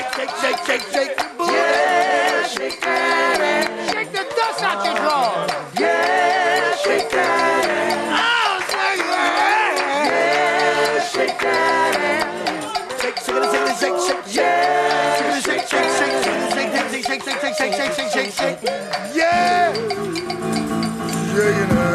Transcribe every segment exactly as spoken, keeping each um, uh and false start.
shake, shake, shake, shake, shake your booty. Yeah, shake that ass. Shake the dust out your drawers. Yeah, shake that ass. Oh, shake that ass. Yeah, shake that ass. Shake, shake, shake, shake, shake, shake. Yeah, shake, shake, shake, shake, shake, shake, shake, shake, shake, shake, shake, shake, shake, shake. Yeah. Yeah, you know.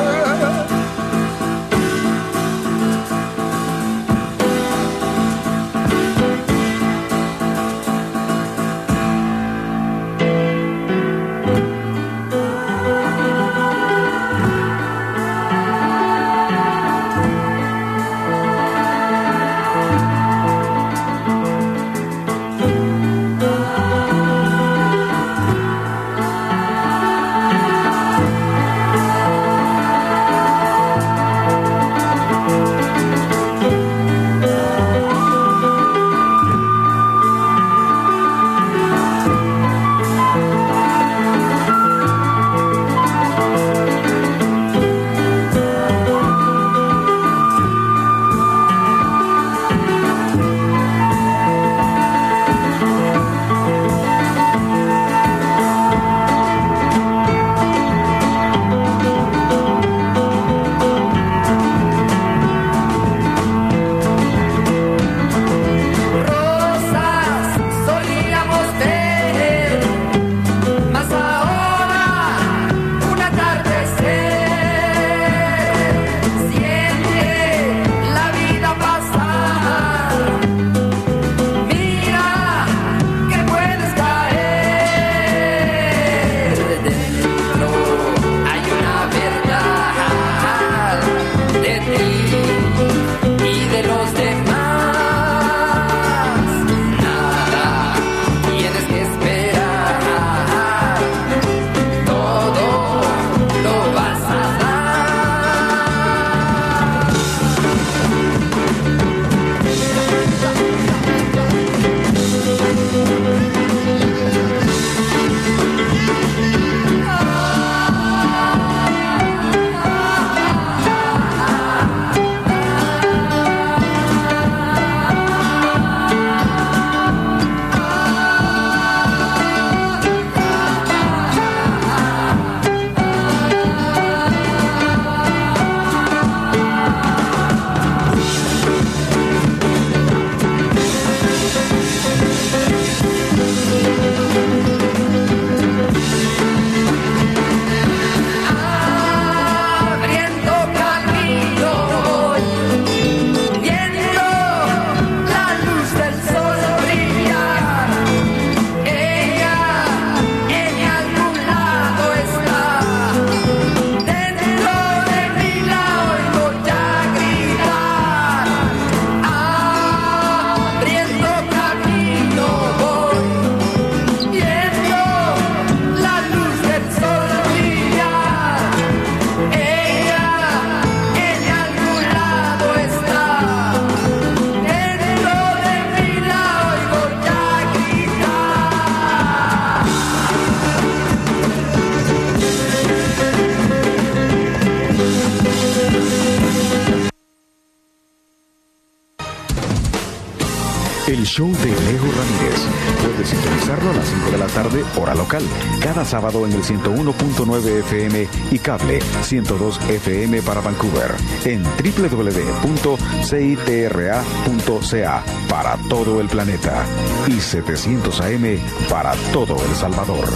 El show de Leo Ramírez. Puedes sintonizarlo a las cinco de la tarde, hora local. Cada sábado en el ciento uno punto nueve F M y cable ciento dos F M para Vancouver. En doble u doble u doble u punto c i t r a punto c a para todo el planeta. Y setecientos A M para todo El Salvador.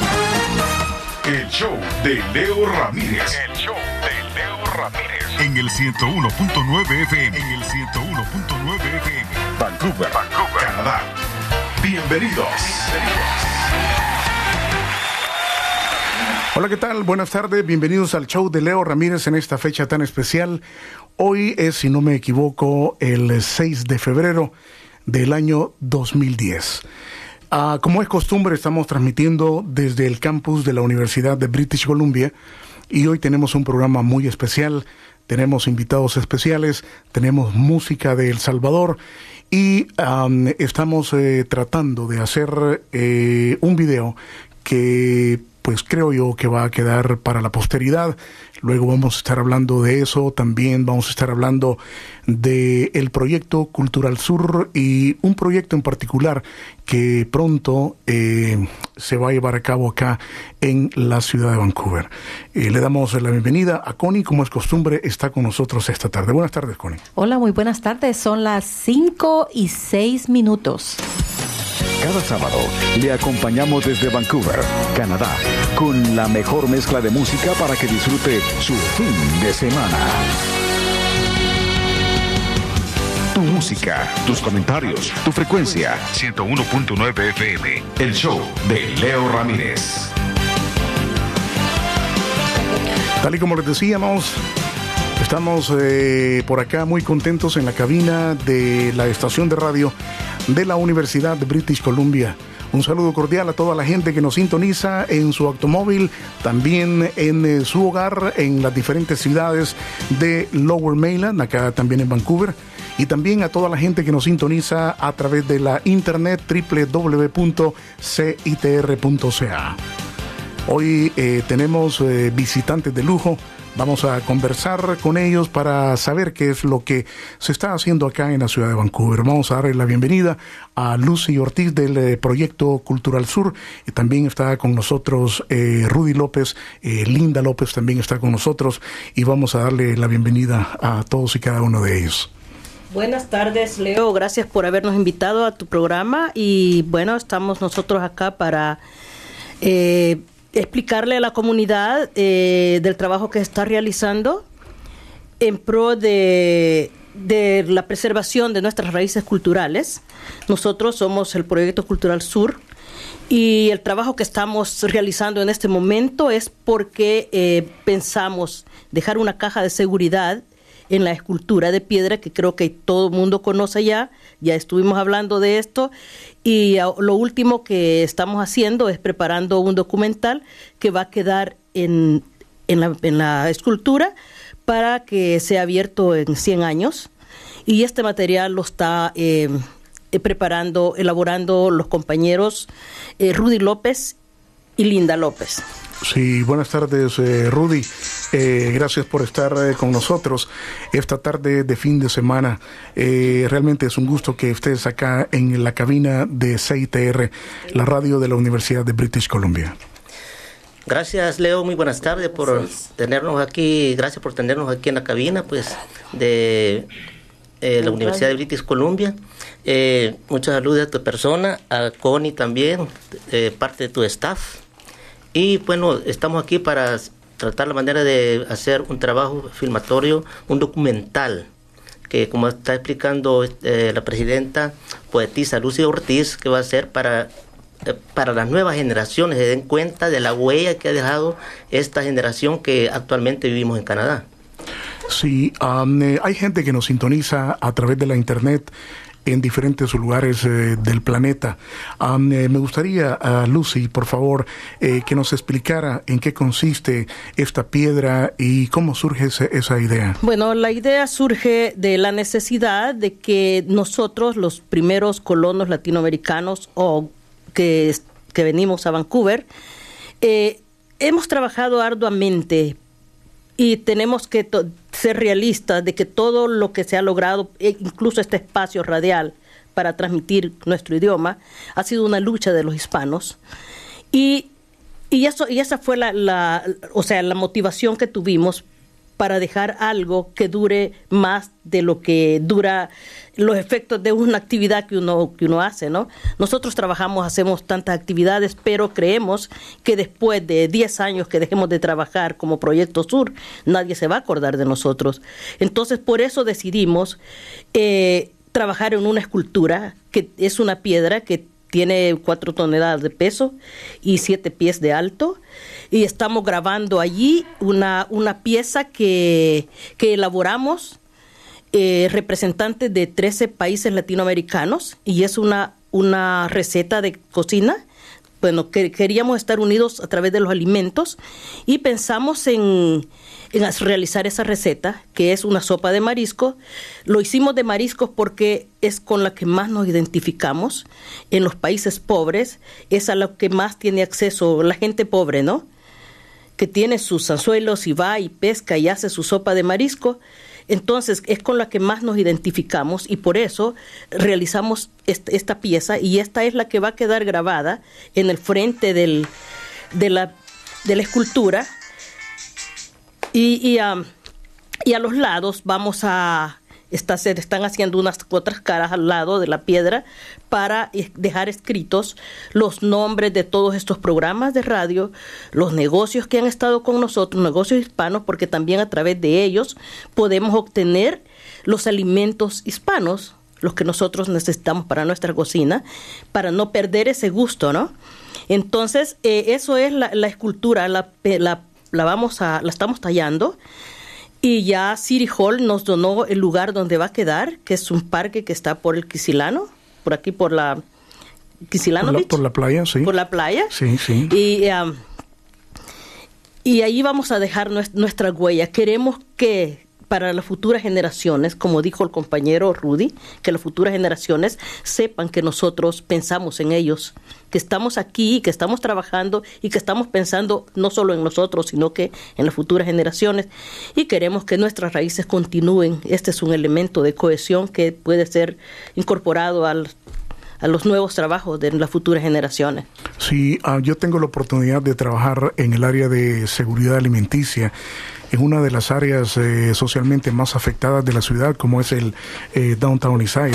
El show de Leo Ramírez. El show de Leo Ramírez. En el ciento uno punto nueve F M. En el ciento uno punto nueve F M. Vancouver, Vancouver, Canadá. Bienvenidos. Hola, ¿qué tal? Buenas tardes. Bienvenidos al show de Leo Ramírez en esta fecha tan especial. Hoy es, si no me equivoco, el seis de febrero del año dos mil diez. Uh, como es costumbre, estamos transmitiendo desde el campus de la Universidad de British Columbia y hoy tenemos un programa muy especial. Tenemos invitados especiales, tenemos música de El Salvador y um, estamos eh, tratando de hacer eh, un video que pues creo yo que va a quedar para la posteridad. Luego vamos a estar hablando de eso, también vamos a estar hablando de el proyecto Cultural Sur y un proyecto en particular que pronto eh, se va a llevar a cabo acá en la ciudad de Vancouver. Eh, le damos la bienvenida a Connie, como es costumbre, está con nosotros esta tarde. Buenas tardes, Connie. Hola, muy buenas tardes. Son las cinco y seis minutos. Cada sábado le acompañamos desde Vancouver, Canadá, con la mejor mezcla de música para que disfrute su fin de semana. Tu música, tus comentarios, tu frecuencia. ciento uno punto nueve F M. El show de Leo Ramírez. Tal y como les decíamos, estamos eh, por acá muy contentos en la cabina de la estación de radio de la Universidad de British Columbia. Un saludo cordial a toda la gente que nos sintoniza en su automóvil, también en eh, su hogar, en las diferentes ciudades de Lower Mainland, acá también en Vancouver, y también a toda la gente que nos sintoniza a través de la internet doble u doble u doble u punto c i t r punto c a. Hoy eh, tenemos eh, visitantes de lujo. Vamos a conversar con ellos para saber qué es lo que se está haciendo acá en la ciudad de Vancouver. Vamos a darle la bienvenida a Lucy Ortiz del eh, Proyecto Cultural Sur. Y también está con nosotros eh, Rudy López, eh, Linda López también está con nosotros. Y vamos a darle la bienvenida a todos y cada uno de ellos. Buenas tardes, Leo. Gracias por habernos invitado a tu programa. Y bueno, estamos nosotros acá para Eh, explicarle a la comunidad eh, del trabajo que se está realizando en pro de, de la preservación de nuestras raíces culturales. Nosotros somos el Proyecto Cultural Sur y el trabajo que estamos realizando en este momento es porque eh, pensamos dejar una caja de seguridad en la escultura de piedra que creo que todo el mundo conoce ya, ya estuvimos hablando de esto, y lo último que estamos haciendo es preparando un documental que va a quedar en, en, la, en la escultura para que sea abierto en cien años, y este material lo está eh, preparando, elaborando los compañeros eh, Rudy López y Linda López. Sí, buenas tardes, eh, Rudy. Eh, gracias por estar eh, con nosotros esta tarde de fin de semana. Eh, realmente es un gusto que estés acá en la cabina de C I T R, la radio de la Universidad de British Columbia. Gracias, Leo. Muy buenas tardes por tenernos aquí. Gracias por tenernos aquí en la cabina, pues, de eh, la Universidad de British Columbia. Eh, muchos saludos a tu persona, a Connie también, eh, parte de tu staff. Y bueno, estamos aquí para tratar la manera de hacer un trabajo filmatorio, un documental, que como está explicando eh, la presidenta poetisa Lucy Ortiz, que va a ser para, eh, para las nuevas generaciones, se den cuenta de la huella que ha dejado esta generación que actualmente vivimos en Canadá. Sí, um, eh, hay gente que nos sintoniza a través de la internet en diferentes lugares eh, del planeta. Um, eh, me gustaría, uh, Lucy, por favor, eh, que nos explicara en qué consiste esta piedra y cómo surge ese, esa idea. Bueno, la idea surge de la necesidad de que nosotros, los primeros colonos latinoamericanos o que, que venimos a Vancouver, eh, hemos trabajado arduamente y tenemos que to- ser realistas de que todo lo que se ha logrado, incluso este espacio radial para transmitir nuestro idioma, ha sido una lucha de los hispanos. Y, y, eso, y esa fue la, la, o sea, la motivación que tuvimos para dejar algo que dure más de lo que dura los efectos de una actividad que uno, que uno hace, ¿no? Nosotros trabajamos, hacemos tantas actividades, pero creemos que después de diez años que dejemos de trabajar como Proyecto Sur, nadie se va a acordar de nosotros. Entonces, por eso decidimos eh, trabajar en una escultura que es una piedra que tiene cuatro toneladas de peso y siete pies de alto, y estamos grabando allí una, una pieza que, que elaboramos eh, representantes de trece países latinoamericanos, y es una, una receta de cocina bueno, que queríamos estar unidos a través de los alimentos y pensamos en, en realizar esa receta, que es una sopa de marisco. Lo hicimos de mariscos porque es con la que más nos identificamos en los países pobres, es a lo que más tiene acceso la gente pobre, ¿no? Que tiene sus anzuelos y va y pesca y hace su sopa de marisco. Entonces, es con la que más nos identificamos y por eso realizamos esta, esta pieza, y esta es la que va a quedar grabada en el frente del, de, la, de la escultura. Y, y, um, y a los lados vamos a... Está, se están haciendo unas otras caras al lado de la piedra para dejar escritos los nombres de todos estos programas de radio, los negocios que han estado con nosotros, negocios hispanos, porque también a través de ellos podemos obtener los alimentos hispanos, los que nosotros necesitamos para nuestra cocina, para no perder ese gusto, ¿no? Entonces, eh, eso es la, la escultura, la, la, la, vamos a, la estamos tallando. Y ya City Hall nos donó el lugar donde va a quedar, que es un parque que está por el Quisilano, por aquí por la Quisilano por la, Beach. Por la playa, sí. Por la playa. Sí, sí. Y, um, y ahí vamos a dejar nuestra huella. Queremos que para las futuras generaciones, como dijo el compañero Rudy, que las futuras generaciones sepan que nosotros pensamos en ellos, que estamos aquí, que estamos trabajando y que estamos pensando no solo en nosotros, sino que en las futuras generaciones, y queremos que nuestras raíces continúen. Este es un elemento de cohesión que puede ser incorporado al a los nuevos trabajos de las futuras generaciones. Sí, uh, yo tengo la oportunidad de trabajar en el área de seguridad alimenticia, en una de las áreas eh, socialmente más afectadas de la ciudad, como es el eh, Downtown Eastside.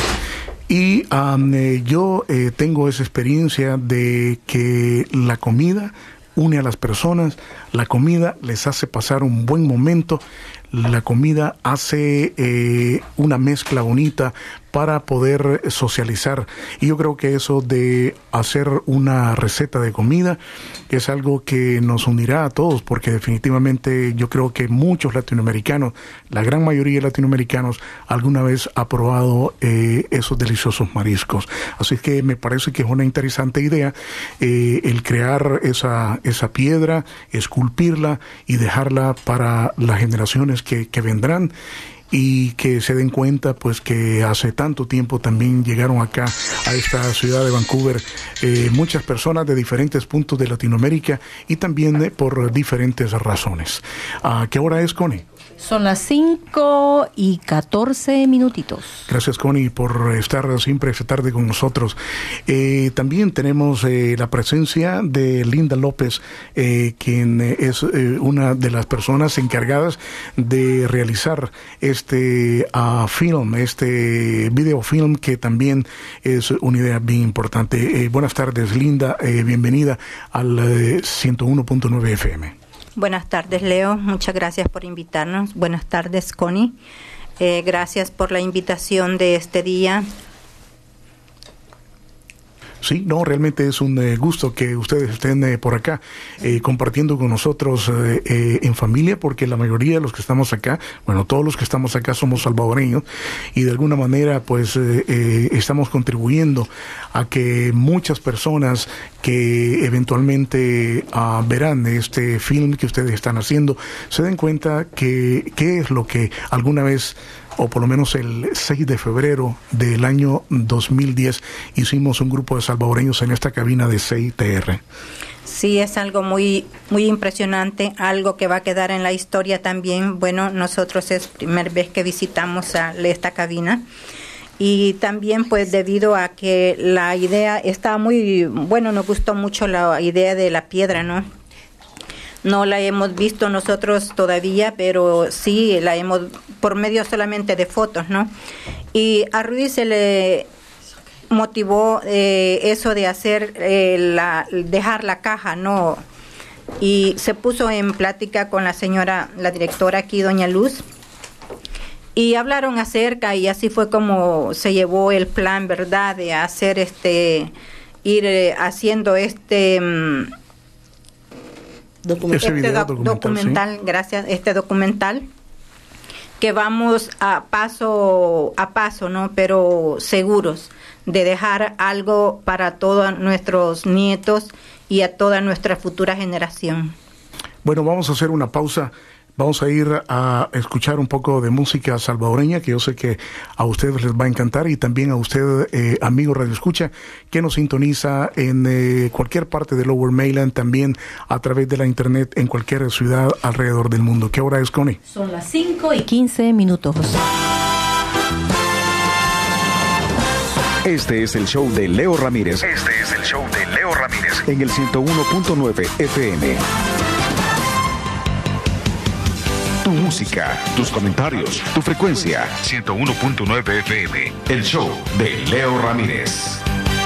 Y um, eh, yo eh, tengo esa experiencia de que la comida une a las personas, la comida les hace pasar un buen momento, la comida hace eh, una mezcla bonita para poder socializar. Y yo creo que eso de hacer una receta de comida es algo que nos unirá a todos, porque definitivamente yo creo que muchos latinoamericanos, la gran mayoría de latinoamericanos, alguna vez ha probado eh, esos deliciosos mariscos. Así que me parece que es una interesante idea eh, el crear esa, esa piedra, esculpirla y dejarla para las generaciones que, que vendrán, y que se den cuenta pues que hace tanto tiempo también llegaron acá a esta ciudad de Vancouver eh, muchas personas de diferentes puntos de Latinoamérica y también eh, por diferentes razones. ¿A qué hora es, Connie? Son las cinco y catorce minutitos. Gracias, Connie, por estar siempre esta tarde con nosotros. Eh, también tenemos eh, la presencia de Linda López, eh, quien es eh, una de las personas encargadas de realizar este uh, film, este videofilm, que también es una idea bien importante. Eh, buenas tardes, Linda. Eh, bienvenida al eh, ciento uno punto nueve F M. Buenas tardes, Leo. Muchas gracias por invitarnos. Buenas tardes, Connie. Eh, gracias por la invitación de este día. Sí, no, realmente es un eh, gusto que ustedes estén eh, por acá eh, compartiendo con nosotros eh, eh, en familia, porque la mayoría de los que estamos acá, bueno, todos los que estamos acá somos salvadoreños, y de alguna manera pues eh, eh, estamos contribuyendo a que muchas personas que eventualmente uh, verán este film que ustedes están haciendo se den cuenta que qué es lo que alguna vez, o por lo menos el seis de febrero del año dos mil diez, hicimos un grupo de salvadoreños en esta cabina de C I T R. Sí, es algo muy muy impresionante, algo que va a quedar en la historia también. Bueno, nosotros es primera vez que visitamos a esta cabina, y también pues debido a que la idea está muy, bueno, nos gustó mucho la idea de la piedra, ¿no? No la hemos visto nosotros todavía, pero sí la hemos por medio solamente de fotos, ¿no? Y a Rudy se le motivó eh, eso de hacer, eh, la, dejar la caja, ¿no? Y se puso en plática con la señora, la directora aquí, doña Luz, y hablaron acerca, y así fue como se llevó el plan, ¿verdad?, de hacer este, ir eh, haciendo este... Um, Documental. Este video, doc- documental, documental, sí. gracias, este documental, que vamos a paso a paso, ¿no? Pero seguros de dejar algo para todos nuestros nietos y a toda nuestra futura generación. Bueno, vamos a hacer una pausa. Vamos a ir a escuchar un poco de música salvadoreña, que yo sé que a ustedes les va a encantar, y también a usted, eh, amigo Radio Escucha, que nos sintoniza en eh, cualquier parte de Lower Mainland, también a través de la internet en cualquier ciudad alrededor del mundo. ¿Qué hora es, Connie? Son las cinco y quince minutos. Este es el show de Leo Ramírez. Este es el show de Leo Ramírez. En el ciento uno punto nueve F M. Tu música, tus comentarios, tu frecuencia. ciento uno punto nueve F M. El show de Leo Ramírez.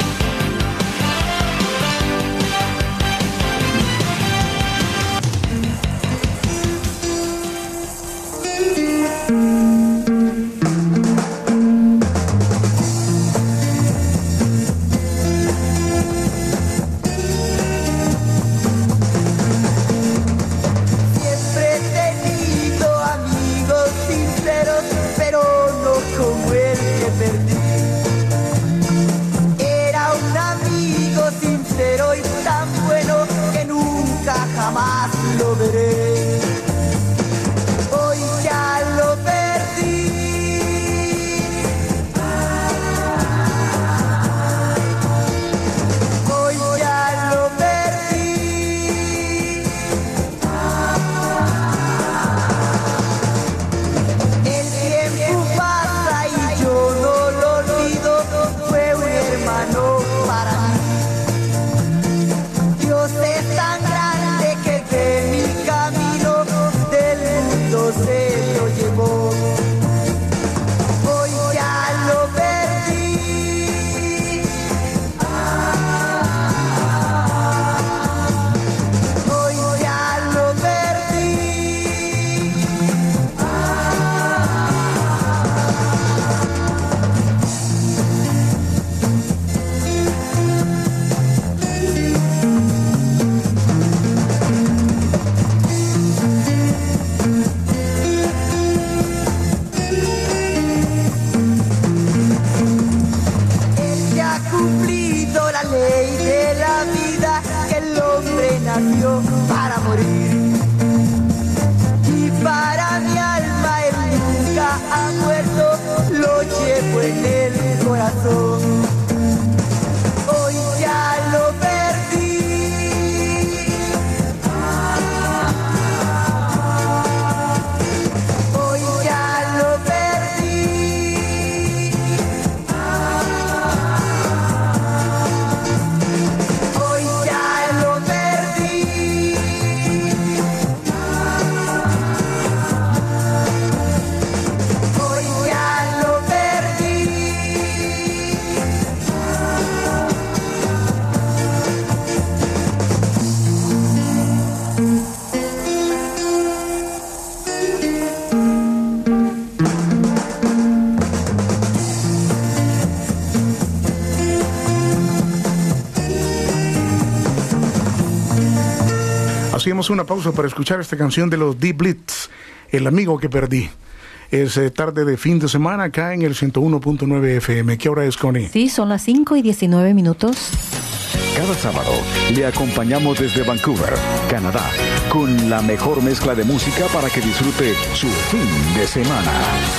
Hacíamos una pausa para escuchar esta canción de los Deep Blitz, El amigo que perdí. Es eh, tarde de fin de semana acá en el ciento uno punto nueve F M. ¿Qué hora es, Connie? Sí, son las cinco y diecinueve minutos. Cada sábado le acompañamos desde Vancouver, Canadá, con la mejor mezcla de música para que disfrute su fin de semana.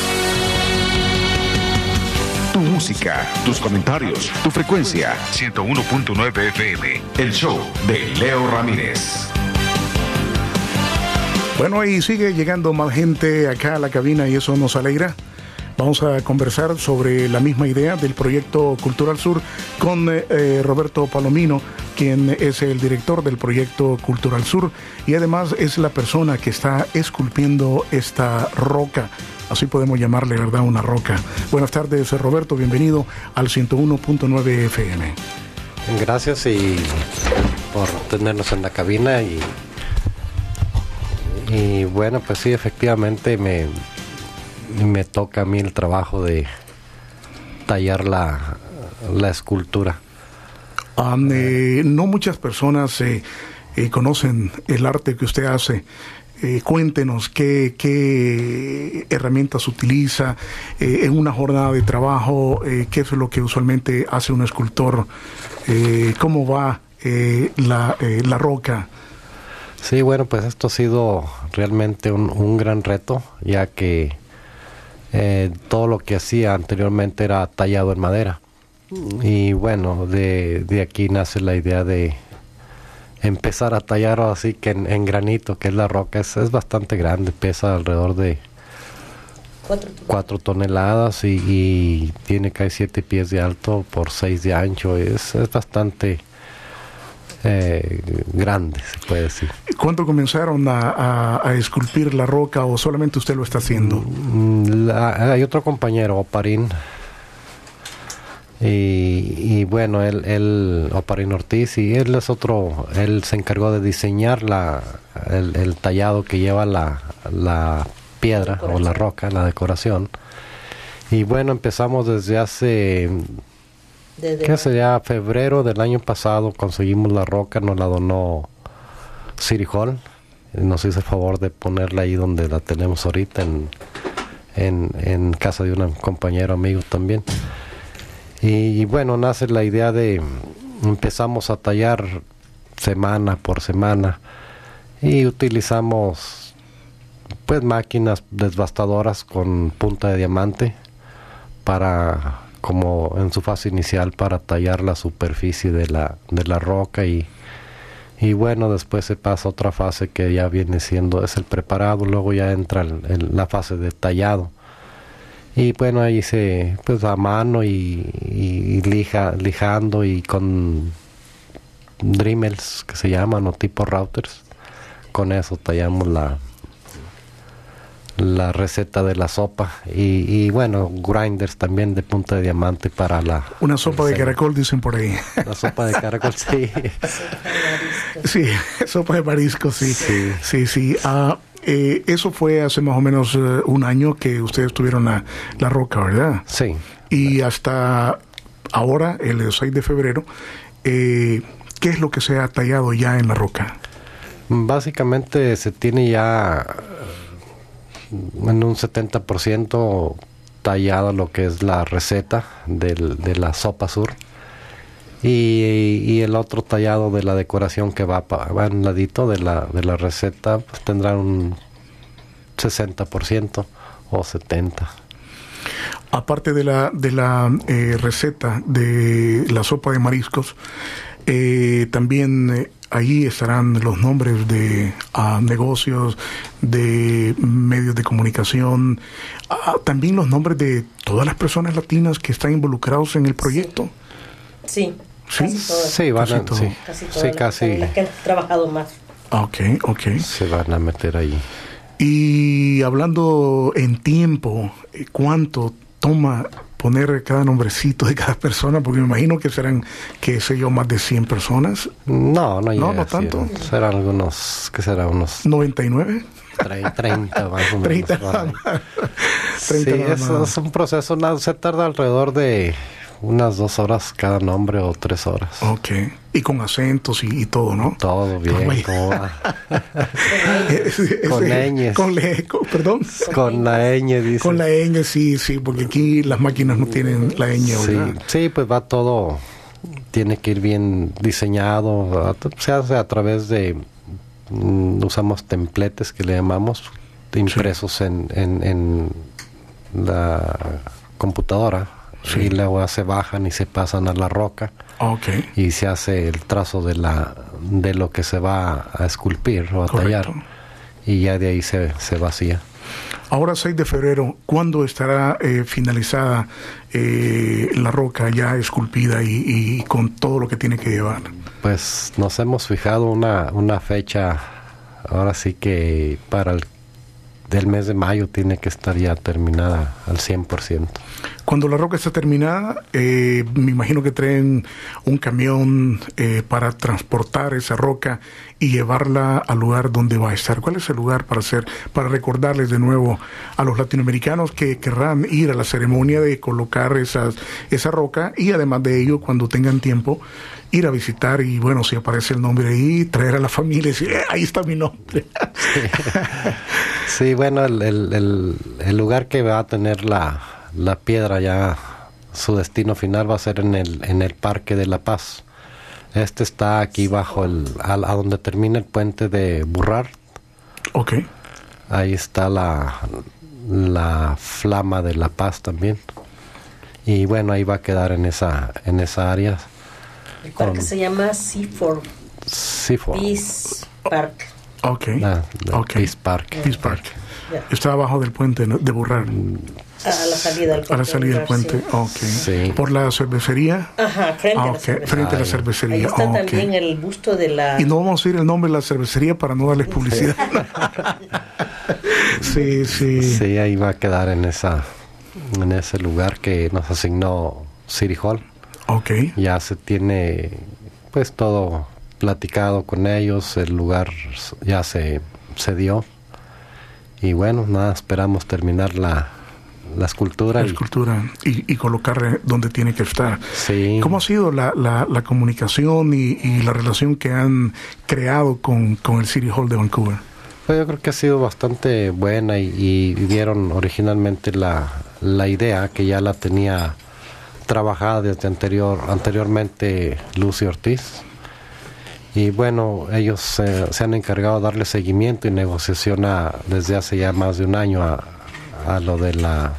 Tu música, tus comentarios, tu frecuencia. ciento uno punto nueve F M. El show de Leo Ramírez. Bueno, ahí sigue llegando más gente acá a la cabina y eso nos alegra. Vamos a conversar sobre la misma idea del proyecto Cultural Sur con eh, Roberto Palomino, quien es el director del proyecto Cultural Sur y además es la persona que está esculpiendo esta roca. Así podemos llamarle, ¿verdad? Una roca. Buenas tardes, Roberto. Bienvenido al ciento uno punto nueve F M. Gracias y por tenernos en la cabina y, y bueno, pues sí, efectivamente me, me toca a mí el trabajo de tallar la, la escultura. Um, eh, no muchas personas eh, eh, conocen el arte que usted hace. Eh, cuéntenos qué, qué herramientas utiliza eh, en una jornada de trabajo, eh, qué es lo que usualmente hace un escultor, eh, cómo va eh, la, eh, la roca? Sí, bueno, pues esto ha sido realmente un, un gran reto, ya que eh, todo lo que hacía anteriormente era tallado en madera. Y bueno, de, de aquí nace la idea de empezar a tallar así que en, en granito, que es la roca. Es, es bastante grande, pesa alrededor de cuatro, cuatro toneladas y, y tiene casi siete pies de alto por seis de ancho. Es, es bastante eh, grande, se puede decir. ¿Cuándo comenzaron a, a, a esculpir la roca o solamente usted lo está haciendo? La, hay otro compañero, Oparín. Y, y bueno, él, él, Oparín Ortiz, y él es otro, él se encargó de diseñar la, el, el tallado que lleva la, la piedra o la roca, la decoración. Y bueno, empezamos desde hace, desde ¿qué sería? Febrero del año pasado, conseguimos la roca, nos la donó City Hall, nos hizo el favor de ponerla ahí donde la tenemos ahorita, en, en, en casa de un compañero amigo también. Y, y bueno, nace la idea de empezamos a tallar semana por semana y utilizamos pues máquinas desbastadoras con punta de diamante para, como en su fase inicial, para tallar la superficie de la, de la roca y, y bueno, después se pasa a otra fase que ya viene siendo, es el preparado, luego ya entra el, el, la fase de tallado. Y bueno, ahí se, pues a mano y, y lija, lijando y con Dremels que se llaman o tipo routers. Con eso tallamos la, la receta de la sopa. Y, y bueno, grinders también de punta de diamante para la... Una sopa de caracol, dicen por ahí. La sopa de caracol, sí. Sí, sopa de marisco, sí. Sí, sí. sí. Uh, Eh, eso fue hace más o menos uh, un año que ustedes tuvieron la, la roca, ¿verdad? Sí. Y hasta ahora, el seis de febrero, eh, ¿qué es lo que se ha tallado ya en la roca? Básicamente se tiene ya en un setenta por ciento tallado lo que es la receta del, de la sopa sur. Y, y el otro tallado de la decoración que va, va en ladito de la, de la receta, pues tendrá un sesenta por ciento o setenta por ciento. Aparte de la, de la eh, receta de la sopa de mariscos, eh, también eh, ahí estarán los nombres de uh, negocios, de medios de comunicación, uh, también los nombres de todas las personas latinas que están involucrados en el proyecto. Sí. ¿Sí? Casi todas. Sí, van a, casi, sí, casi sí, todas casi. Las que han trabajado más. Ok, ok. Se van a meter ahí. Y hablando en tiempo, ¿cuánto toma poner cada nombrecito de cada persona? Porque me imagino que serán, qué sé yo, más de cien personas. No, no llega No, no a cien. tanto. Serán algunos, ¿qué será? Unos... ¿noventa y nueve? treinta más o menos. treinta nada más. treinta Sí, nada es, más. es un proceso, no, se tarda alrededor de unas dos horas cada nombre o tres horas. Ok. Y con acentos y, y todo, ¿no? Todo bien. Con- ¿Cómo va? Ese- Con ese- ñes. Con, le- con- perdón. Con la ñ, dice. Con la ñ, sí, sí, porque aquí las máquinas no tienen la ñ, Sí, ¿verdad? sí, pues va todo, tiene que ir bien diseñado, a- se hace a través de, mm, usamos templetes que le llamamos, impresos en, en, en la computadora, Sí. y luego se bajan y se pasan a la roca Ok. y se hace el trazo de la de lo que se va a esculpir o a Correcto. tallar, y ya de ahí se, se vacía. Ahora, seis de febrero, ¿cuándo estará eh, finalizada eh, la roca ya esculpida y, y con todo lo que tiene que llevar? Pues nos hemos fijado una, una fecha, ahora sí que para el del mes de mayo tiene que estar ya terminada al cien por ciento. Cuando la roca está terminada, eh, me imagino que traen un camión eh, para transportar esa roca y llevarla al lugar donde va a estar. ¿Cuál es el lugar para hacer, para recordarles de nuevo a los latinoamericanos que querrán ir a la ceremonia de colocar esas, esa roca, y además de ello, cuando tengan tiempo, ir a visitar y, bueno, si aparece el nombre ahí, traer a la familia y decir, eh, ahí está mi nombre? Sí, sí, bueno, el, el, el, el lugar que va a tener la, la piedra ya, su destino final va a ser en el, en el Parque de la Paz. Este está aquí bajo el, a, a donde termina el puente de Burrard. Ok. Ahí está la, la flama de La Paz también. Y bueno, ahí va a quedar en esa, en esa área. El parque con, se llama Seaford. Seaford. Peace Park. Ok. Ah, okay. Peace Park. Peace Park. Yeah. Está abajo del puente de Burrard. A la salida del puente. A la salida del puente, sí. Ok. Sí. ¿Por la cervecería? Ajá, frente ah, a la okay. cervecería. Frente a la cervecería. Ahí está oh, también okay. el busto de la... Y no vamos a decir el nombre de la cervecería para no darles publicidad. sí, sí. Sí, ahí va a quedar en esa en ese lugar que nos asignó City Hall. Ok. Ya se tiene pues todo platicado con ellos, el lugar ya se, se dio. Y bueno, nada, esperamos terminar la, la escultura. La y, escultura y, y colocarla donde tiene que estar. Sí. ¿Cómo ha sido la, la, la comunicación y, y la relación que han creado con, con el City Hall de Vancouver? Pues yo creo que ha sido bastante buena y, y vieron originalmente la, la idea que ya la tenía trabajada desde anterior, anteriormente Lucy Ortiz. Y bueno, ellos eh, se han encargado de darle seguimiento y negociación a, desde hace ya más de un año a, a lo de la,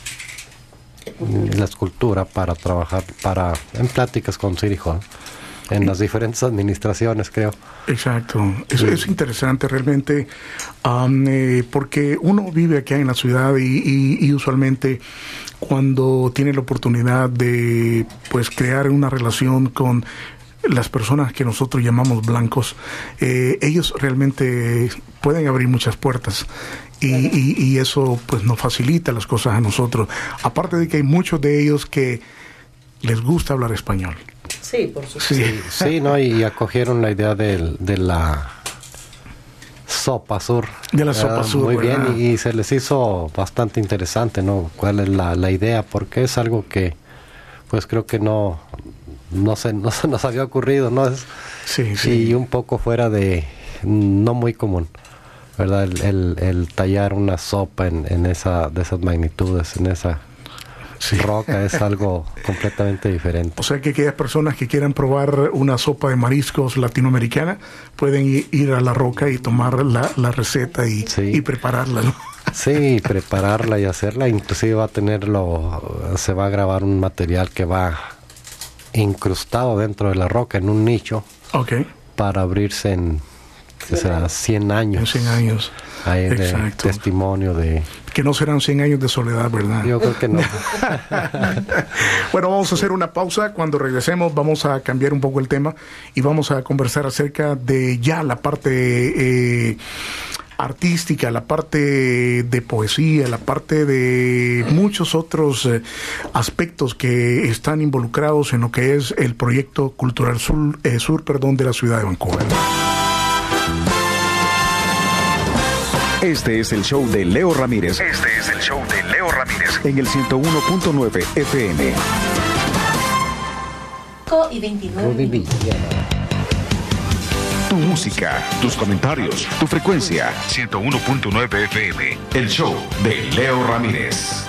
la escultura para trabajar para en pláticas con City Hall, en las diferentes administraciones, creo. Exacto, es, es interesante realmente, um, eh, porque uno vive aquí en la ciudad y, y, y usualmente cuando tiene la oportunidad de pues crear una relación con las personas que nosotros llamamos blancos, eh, ellos realmente pueden abrir muchas puertas y, y, y eso pues nos facilita las cosas a nosotros, aparte de que hay muchos de ellos que les gusta hablar español. Sí, por supuesto. Sí, sí, ¿no? Y acogieron la idea de, de la sopa sur. De la sopa sur, muy ¿verdad? bien, y, y se les hizo bastante interesante, ¿no? ¿Cuál es la, la idea? Porque es algo que, pues creo que no, no se, no se nos había ocurrido, ¿no? Es, sí, sí. Y un poco fuera de, no muy común, ¿verdad? El, el, el tallar una sopa en, en esa, de esas magnitudes, en esa... Sí. Roca es algo completamente diferente. O sea que aquellas personas que quieran probar una sopa de mariscos latinoamericana pueden ir a La Roca y tomar la, la receta y, sí. y prepararla, ¿no? Sí, prepararla y hacerla. Inclusive va a tenerlo, se va a grabar un material que va incrustado dentro de la roca en un nicho. Okay. Para abrirse en que será cien años. En cien años. Hay de testimonio de... Que no serán cien años de soledad, ¿verdad? Yo creo que no. Bueno, vamos a hacer una pausa. Cuando regresemos vamos a cambiar un poco el tema y vamos a conversar acerca de ya la parte eh, artística, la parte de poesía, la parte de muchos otros eh, aspectos que están involucrados en lo que es el proyecto cultural sur, eh, sur perdón, de la ciudad de Vancouver. Este es el show de Leo Ramírez. Este es el show de Leo Ramírez. En el ciento uno punto nueve F M. y veintinueve. Tu música, tus comentarios, tu frecuencia. ciento uno punto nueve F M. El show de Leo Ramírez.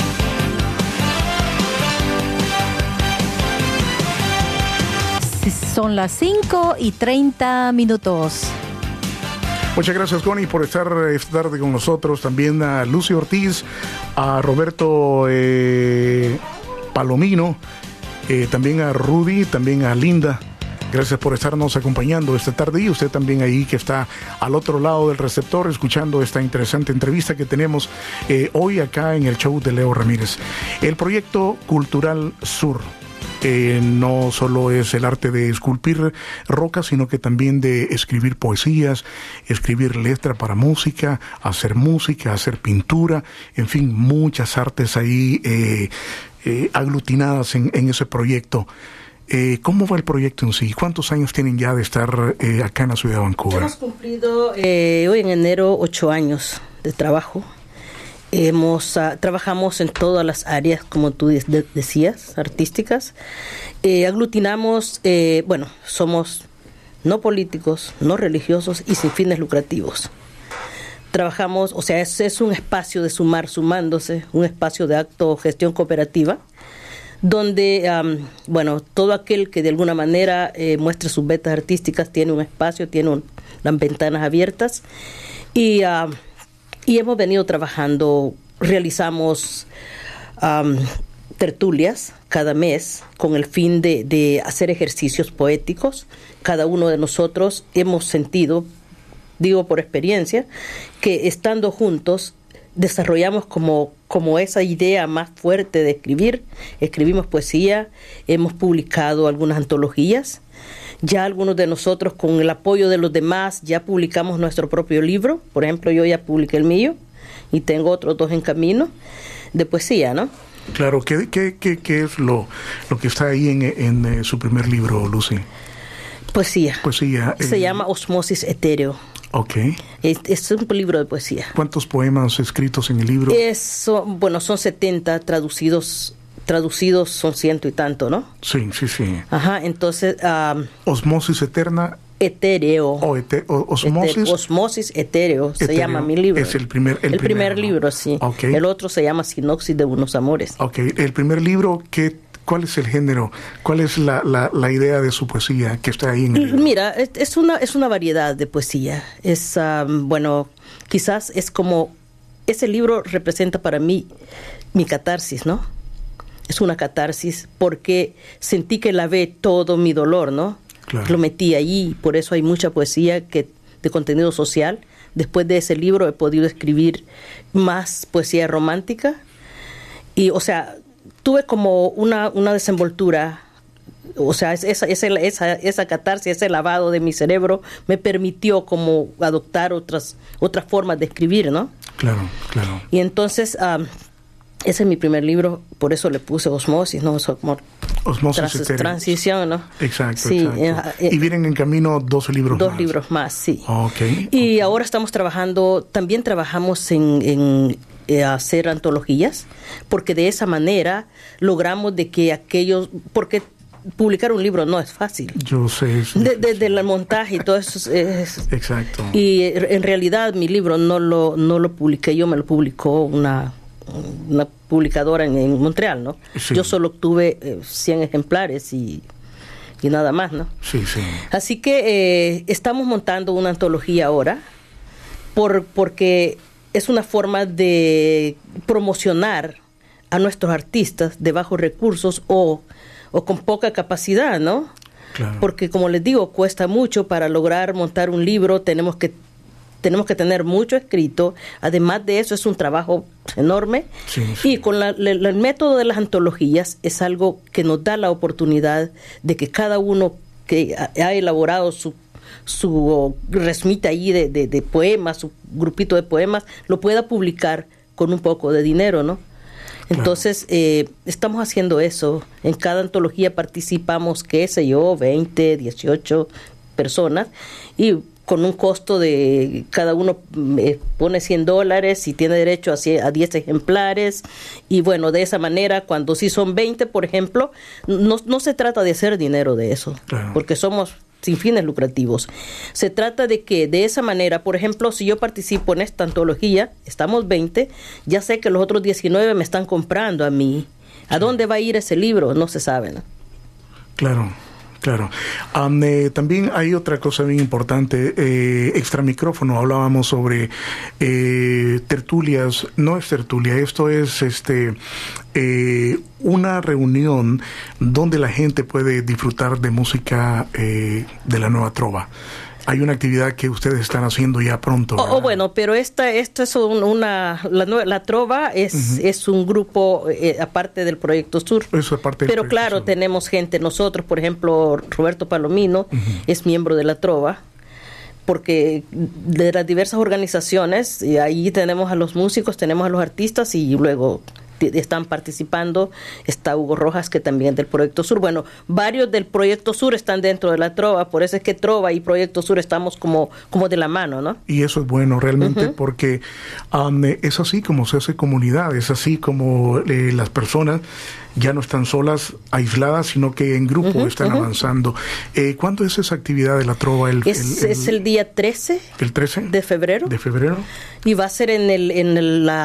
Son las cinco y treinta minutos. Muchas gracias, Connie, por estar esta tarde con nosotros. También a Lucy Ortiz, a Roberto eh, Palomino, eh, también a Rudy, también a Linda. Gracias por estarnos acompañando esta tarde y usted también ahí que está al otro lado del receptor escuchando esta interesante entrevista que tenemos eh, hoy acá en el show de Leo Ramírez. El proyecto Cultural Sur. Eh, no solo es el arte de esculpir rocas, sino que también de escribir poesías, escribir letra para música, hacer música, hacer pintura, en fin, muchas artes ahí eh, eh, aglutinadas en, en ese proyecto. Eh, ¿Cómo va el proyecto en sí? ¿Cuántos años tienen ya de estar eh, acá en la ciudad de Vancouver? Hemos cumplido eh, hoy en enero ocho años de trabajo. Hemos, uh, trabajamos en todas las áreas, como tú de- decías, artísticas. Eh, aglutinamos, eh, bueno, somos no políticos, no religiosos y sin fines lucrativos. Trabajamos, o sea, es, es un espacio de sumar, sumándose, un espacio de acto, gestión cooperativa, donde, um, bueno, todo aquel que de alguna manera eh, muestre sus vetas artísticas tiene un espacio, tiene un, las ventanas abiertas. Y, uh, y hemos venido trabajando, realizamos um, tertulias cada mes con el fin de, de hacer ejercicios poéticos. Cada uno de nosotros hemos sentido, digo por experiencia, que estando juntos desarrollamos como, como esa idea más fuerte de escribir. Escribimos poesía, hemos publicado algunas antologías. Ya algunos de nosotros, con el apoyo de los demás, ya publicamos nuestro propio libro. Por ejemplo, yo ya publiqué el mío y tengo otros dos en camino de poesía, ¿no? Claro, ¿qué, qué, qué, qué es lo, lo que está ahí en, en, en su primer libro, Lucy? Poesía. Poesía. Se eh... llama Osmosis Etéreo. Ok. Es, es un libro de poesía. ¿Cuántos poemas escritos en el libro? Eso, bueno, son setenta traducidos, traducidos son ciento y tanto, ¿no? Sí, sí, sí. Ajá, entonces... Um, Osmosis Eterna. Etéreo. O ete, o, osmosis. Eter, osmosis etéreo, etéreo se llama mi libro. Es el primer El, el primer ¿no? libro, sí. Okay. El otro se llama Sinopsis de unos amores. Ok, el primer libro, ¿qué, ¿cuál es el género? ¿Cuál es la, la, la idea de su poesía que está ahí en el libro? Mira, es una, es una variedad de poesía. Es, um, bueno, quizás es como... Ese libro representa para mí mi catarsis, ¿no? Es una catarsis porque sentí que lavé todo mi dolor, ¿no? Claro. Lo metí ahí, por eso hay mucha poesía que de contenido social. Después de ese libro he podido escribir más poesía romántica. Y, o sea, tuve como una, una desenvoltura, o sea, esa, esa, esa, esa catarsis, ese lavado de mi cerebro me permitió como adoptar otras, otras formas de escribir, ¿no? Claro, claro. Y entonces... Um, ese es mi primer libro, por eso le puse Osmosis, ¿no? Eso como Osmosis trans, transición, ¿no? Exacto, sí, exacto. Eh, y vienen en camino dos libros dos más. Dos libros más, sí. Okay, y okay. ahora estamos trabajando, también trabajamos en, en eh, hacer antologías, porque de esa manera logramos de que aquellos, porque publicar un libro no es fácil. Yo sé. Es Desde de, de el montaje y todo eso es... Exacto. Y en realidad mi libro no lo, no lo publiqué yo, me lo publicó una... una publicadora en, en Montreal, ¿no? Sí. Yo solo obtuve eh, cien ejemplares y, y nada más, ¿no? Sí, sí. Así que eh, estamos montando una antología ahora por, porque es una forma de promocionar a nuestros artistas de bajos recursos o, o con poca capacidad, ¿no? Claro. Porque como les digo, cuesta mucho. Para lograr montar un libro tenemos que Tenemos que tener mucho escrito. Además de eso, es un trabajo enorme. Sí, sí. Y con la, la, el método de las antologías es algo que nos da la oportunidad de que cada uno que ha, ha elaborado su, su resmita ahí de, de, de poemas, su grupito de poemas, lo pueda publicar con un poco de dinero, ¿no? Entonces, claro. eh, estamos haciendo eso. En cada antología participamos, qué sé yo, veinte, dieciocho personas. Y con un costo de, cada uno eh, pone cien dólares y tiene derecho a, a diez ejemplares. Y bueno, de esa manera, cuando sí son veinte, por ejemplo, no, no se trata de hacer dinero de eso, claro. porque somos sin fines lucrativos. Se trata de que de esa manera, por ejemplo, si yo participo en esta antología, estamos veinte, ya sé que los otros diecinueve me están comprando a mí. ¿A sí. dónde va a ir ese libro? No se sabe, ¿no? Claro. Claro. Um, eh, también hay otra cosa bien importante. Eh, extra micrófono, hablábamos sobre eh, tertulias. No es tertulia, esto es este eh, una reunión donde la gente puede disfrutar de música eh, de la nueva trova. Hay una actividad que ustedes están haciendo ya pronto. Oh, oh, bueno, pero esta, esta es un, una, la, la Trova es, uh-huh. es un grupo eh, aparte del Proyecto Sur. Eso aparte del Pero Proyecto claro, Sur. Tenemos gente, nosotros, por ejemplo, Roberto Palomino uh-huh. es miembro de la Trova, porque de las diversas organizaciones, y ahí tenemos a los músicos, tenemos a los artistas y luego están participando, está Hugo Rojas, que también es del Proyecto Sur. Bueno, varios del Proyecto Sur están dentro de la Trova, por eso es que Trova y Proyecto Sur estamos como, como de la mano, ¿no? Y eso es bueno realmente, uh-huh. porque um, es así como se hace comunidad, es así como eh, las personas ya no están solas, aisladas, sino que en grupo uh-huh, están uh-huh. avanzando. Eh, ¿Cuándo es esa actividad de la Trova? El, es, el, el, es el día trece ¿El trece? De febrero. De febrero. Y va a ser en el en el, la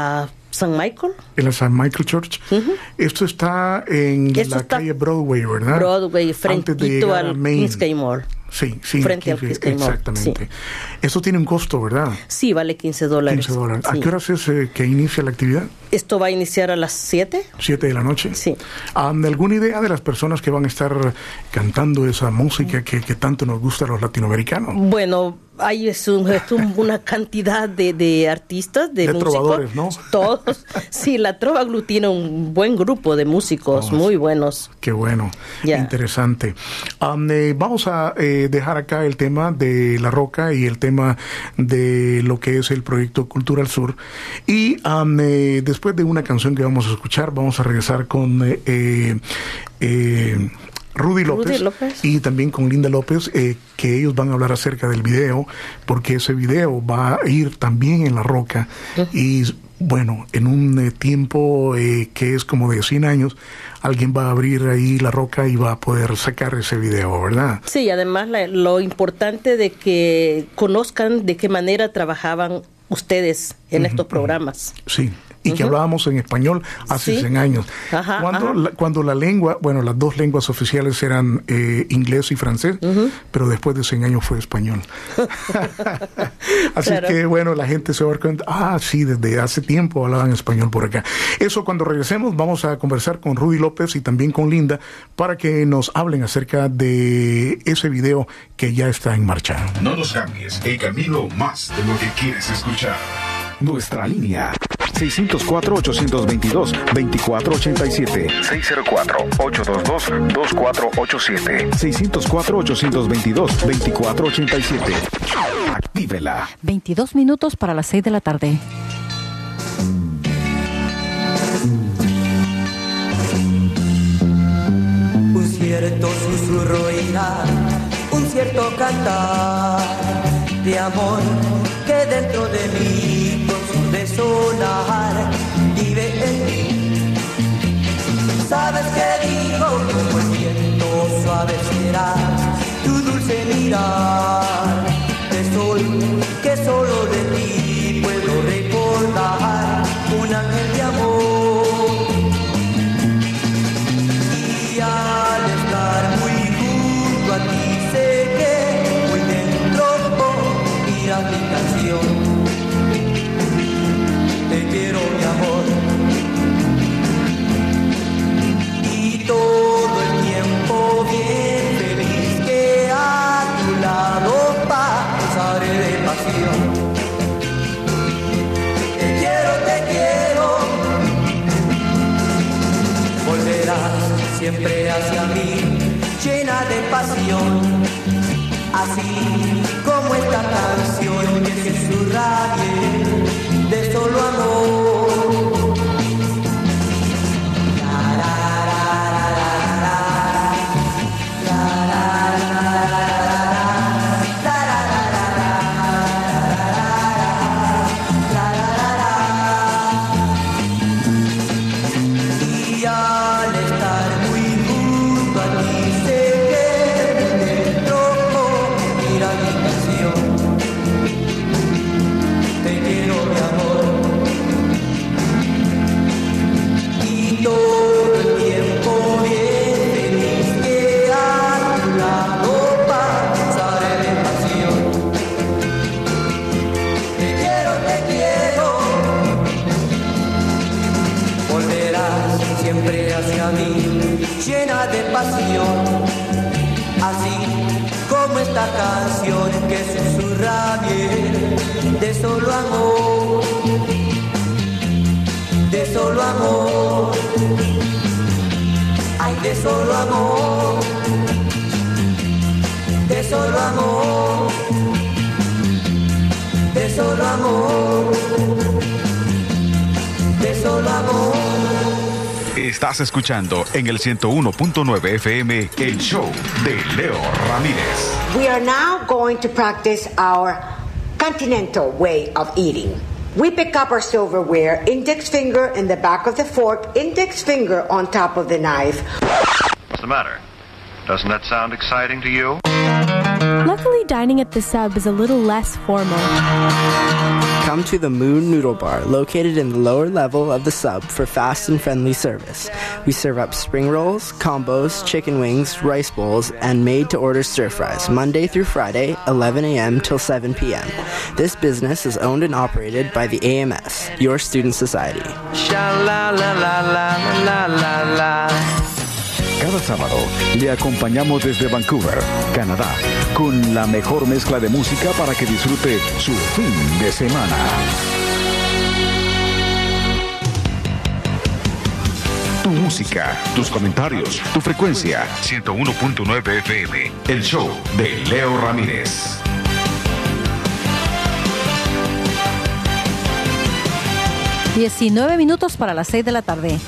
San Michael. En la San Michael Church. Uh-huh. Esto está en Esto la está calle Broadway, ¿verdad? Broadway, frentito al Kingsgate Mall. Sí, sí. Frente al Kingsgate Mall. Exactamente. Sí. Esto tiene un costo, ¿verdad? Sí, vale quince dólares. quince dólares. ¿A sí. qué horas es eh, que inicia la actividad? Esto va a iniciar a las siete. siete de la noche. Sí. Um, ¿Alguna idea de las personas que van a estar cantando esa música que, que tanto nos gusta a los latinoamericanos? Bueno, hay es un, es un, una cantidad de, de artistas, de, de músicos. Trovadores, ¿no? Todos. Sí, la trova aglutina un buen grupo de músicos, oh, muy buenos. Qué bueno. Yeah. Interesante. Um, eh, vamos a eh, dejar acá el tema de La Roca y el tema de lo que es el proyecto Cultural Sur. Y um, eh, después de una canción que vamos a escuchar, vamos a regresar con eh, eh, eh, Rudy López, Rudy López y también con Linda López, eh, que ellos van a hablar acerca del video, porque ese video va a ir también en La Roca. Uh-huh. Y bueno, en un eh, tiempo eh, que es como de cien años, alguien va a abrir ahí La Roca y va a poder sacar ese video, ¿verdad? Sí, además la, lo importante de que conozcan de qué manera trabajaban ustedes en uh-huh, estos programas. Sí. Y que uh-huh. hablábamos en español hace sí. cien años. Ajá, cuando, ajá. La, cuando la lengua, bueno, las dos lenguas oficiales eran eh, inglés y francés, uh-huh. pero después de cien años fue español. Así claro. que, bueno, la gente se va a dar cuenta, ah, sí, desde hace tiempo hablaban español por acá. Eso, cuando regresemos, vamos a conversar con Rudy López y también con Linda para que nos hablen acerca de ese video que ya está en marcha. No nos cambies, el camino más de lo que quieres escuchar. Nuestra línea seis cero cuatro, ocho dos dos, dos cuatro ocho siete. seis cero cuatro, ocho dos dos, dos cuatro ocho siete. seis cero cuatro, ocho dos dos, dos cuatro ocho siete. Actívela. veintidós minutos para las seis de la tarde. Un cierto susurro irá, un cierto cantar de amor que dentro de mí de sonar vive en mí. Sabes que digo, como el viento suave será tu dulce mirar de sol que solo de ti puedo recordar, un ángel de amor. Y al estar muy junto a ti sé que muy dentro irá mi canción. Te quiero, mi amor, y todo el tiempo bien feliz que a tu lado pasaré de pasión. Te quiero, te quiero, volverás siempre hacia mí, llena de pasión, así como esta canción que susurra bien de solo amor. Y al estar muy junto a ti sé que dentro irá mi canción. Te quiero, mi amor, y todo el tiempo bien feliz que a tu lado pasaré de pasión. Te quiero, te quiero, volverás siempre hacia mí, llena de pasión, así como esta canción que susurra bien de solo amor, de solo amor, ay, de solo amor, de solo amor, de solo amor, de solo amor. Estás escuchando en el ciento uno punto nueve F M el show de Leo Ramírez. We are now going to practice our continental way of eating. We pick up our silverware, index finger in the back of the fork, index finger on top of the knife. What's the matter? Doesn't that sound exciting to you? Luckily, dining at the Sub is a little less formal. Come to the Moon Noodle Bar, located in the lower level of the Sub, for fast and friendly service. We serve up spring rolls, combos, chicken wings, rice bowls, and made-to-order stir-fries, Monday through Friday, eleven a.m. till seven p.m. This business is owned and operated by the A M S, your student society. Cada sábado le acompañamos desde Vancouver, Canadá, con la mejor mezcla de música para que disfrute su fin de semana. Tu música, tus comentarios, tu frecuencia. ciento uno punto nueve F M. El show de Leo Ramírez. diecinueve minutos para las seis de la tarde.